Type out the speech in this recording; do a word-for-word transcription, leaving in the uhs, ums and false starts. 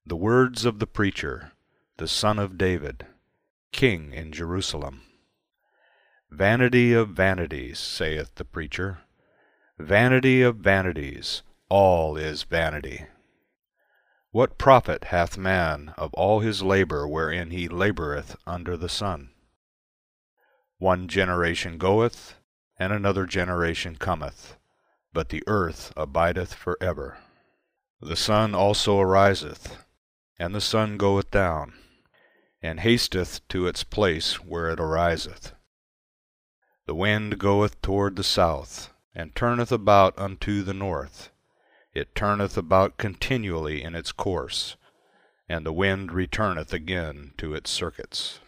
The words of the preacher, the son of David, king in Jerusalem. Vanity of vanities, saith the preacher, vanity of vanities, all is vanity. What profit hath man of all his labour wherein he laboureth under the sun? One generation goeth, and another generation cometh, but the earth abideth for ever. The sun also ariseth, and the sun goeth down, and hasteth to its place where it ariseth. The wind goeth toward the south, and turneth about unto the north. It turneth about continually in its course, and the wind returneth again to its circuits.